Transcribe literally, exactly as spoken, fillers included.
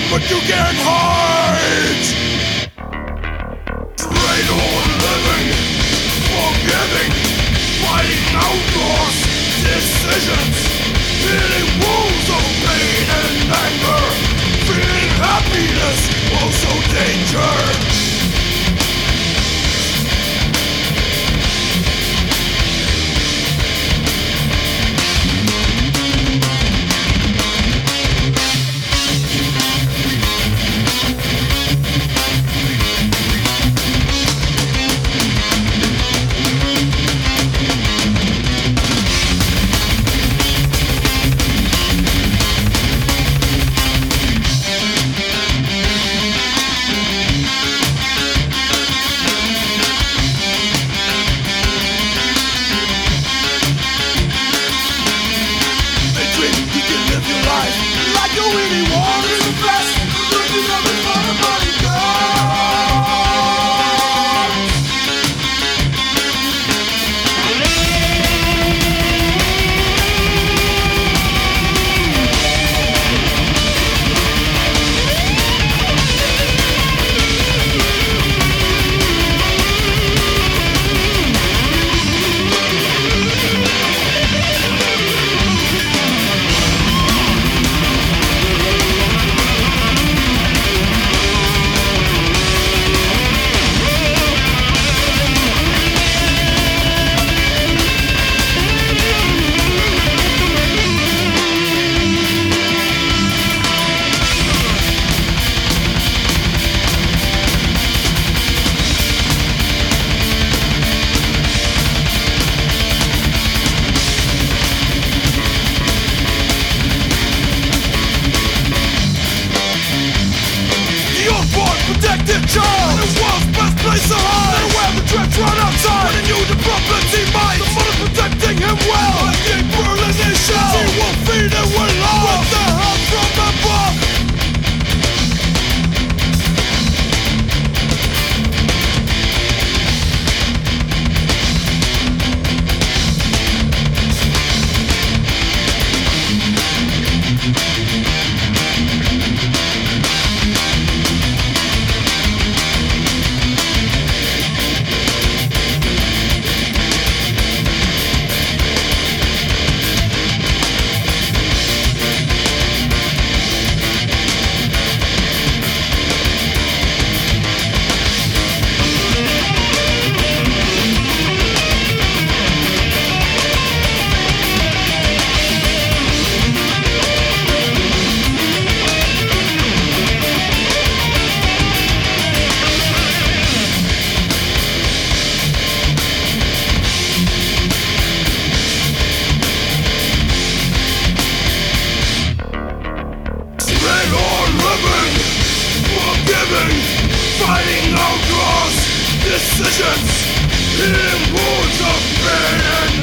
but you can't hide. Trade on living, forgiving, fighting outlaws, decisions, feeling wounds of pain and anger, feeling happiness, also danger. Protected child, the world's best place to hide. And where the dregs run outside, when he knew the problems he might. The mother protecting him well, like the burl in his shell. She will feed him with love, with the help from above. Fighting outlaws, decisions, healing wounds of pain and